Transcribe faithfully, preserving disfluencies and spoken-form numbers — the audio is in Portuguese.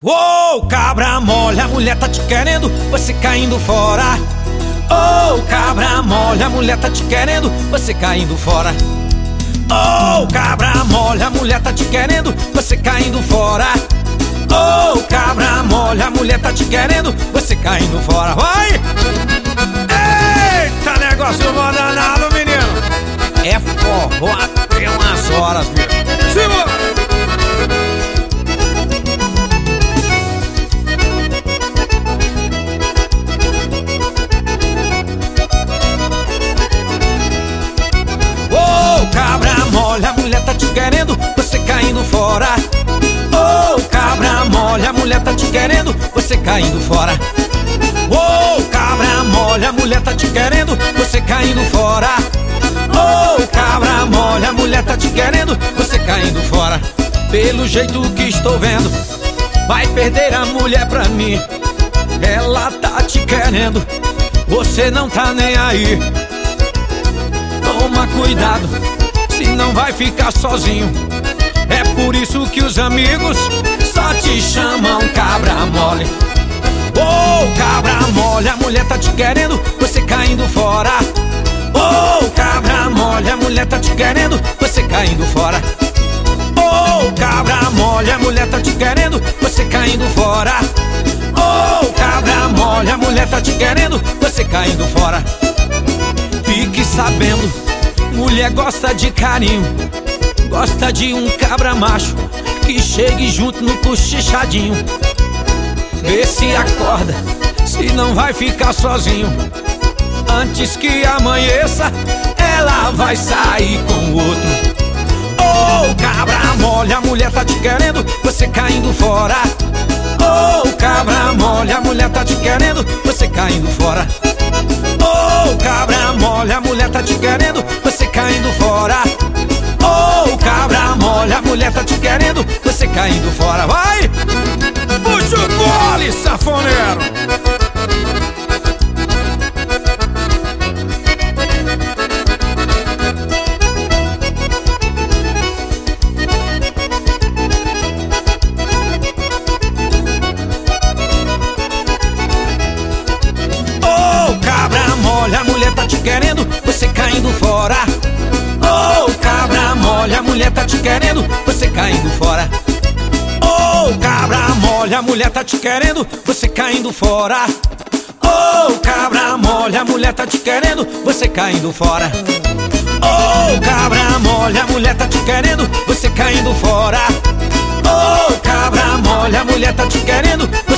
Ô, cabra mole, a mulher tá te querendo, você caindo fora. Ô, cabra mole, a mulher tá te querendo, você caindo fora. Ô, cabra mole, a mulher tá te querendo, você caindo fora. Ô, cabra mole, a mulher tá te querendo, você caindo fora. Vai! Eita, negócio mó danado, menino. É forró até umas horas, filho. Segura! Cabra mole, a mulher tá te querendo, você caindo fora. Ô, oh, cabra mole, a mulher tá te querendo, você caindo fora. Ô, oh, cabra mole, a mulher tá te querendo, você caindo fora. Ô, oh, cabra mole, a mulher tá te querendo, você caindo fora. Pelo jeito que estou vendo, vai perder a mulher pra mim. Ela tá te querendo, você não tá nem aí. Toma cuidado, não vai ficar sozinho. É por isso que os amigos só te chamam cabra mole. Ô, oh, cabra mole, a mulher tá te querendo, você caindo fora. Ô, oh, cabra mole, a mulher tá te querendo, você caindo fora. Ô, oh, cabra mole, a mulher tá te querendo, você caindo fora. Ô, oh, cabra mole, a mulher tá te querendo, você caindo fora. Fique sabendo, mulher gosta de carinho, gosta de um cabra macho que chegue junto no cochichadinho. Vê se acorda, se não vai ficar sozinho. Antes que amanheça, ela vai sair com o outro. Ô, oh, cabra mole, a mulher tá te querendo, você caindo fora. Ô, oh, cabra mole, a mulher tá te querendo, você caindo fora. Ô, oh, cabra mole, a mulher tá te querendo, você caindo fora. Ô, oh, cabra mole, a mulher tá te querendo, você caindo fora. Vai! Puxa o gole, safoneiro! A mulher tá te querendo, você caindo fora. Ô, oh, cabra mole, a mulher tá te querendo, você caindo fora. Ô, oh, cabra mole, a mulher tá te querendo, você caindo fora. Ô, oh, cabra mole, a mulher tá te querendo, você caindo fora. Ô, oh, cabra mole, a mulher tá te querendo, você caindo fora. Ô, oh, cabra mole, a mulher tá te querendo,